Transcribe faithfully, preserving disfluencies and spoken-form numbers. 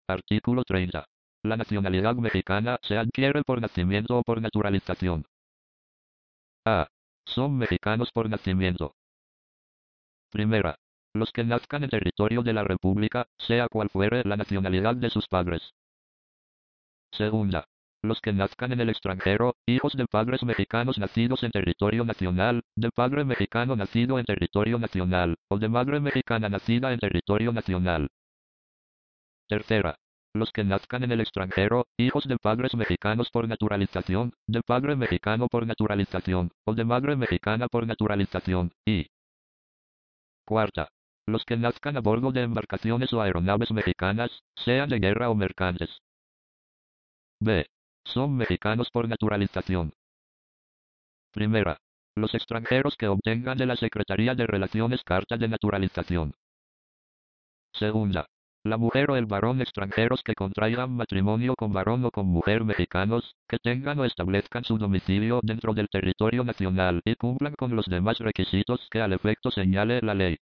Artículo treinta. La nacionalidad mexicana se adquiere por nacimiento o por naturalización. A. Son mexicanos por nacimiento. Primera. Los que nazcan en territorio de la República, sea cual fuere la nacionalidad de sus padres. Segunda. Los que nazcan en el extranjero, hijos de padres mexicanos nacidos en territorio nacional, de padre mexicano nacido en territorio nacional, o de madre mexicana nacida en territorio nacional. Tercera. Los que nazcan en el extranjero, hijos de padres mexicanos por naturalización, de padre mexicano por naturalización, o de madre mexicana por naturalización, y cuarta. Los que nazcan a bordo de embarcaciones o aeronaves mexicanas, sean de guerra o mercantes. B. Son mexicanos por naturalización. Primera. Los extranjeros que obtengan de la Secretaría de Relaciones carta de naturalización. Segunda. La mujer o el varón extranjeros que contraigan matrimonio con varón o con mujer mexicanos, que tengan o establezcan su domicilio dentro del territorio nacional y cumplan con los demás requisitos que al efecto señale la ley.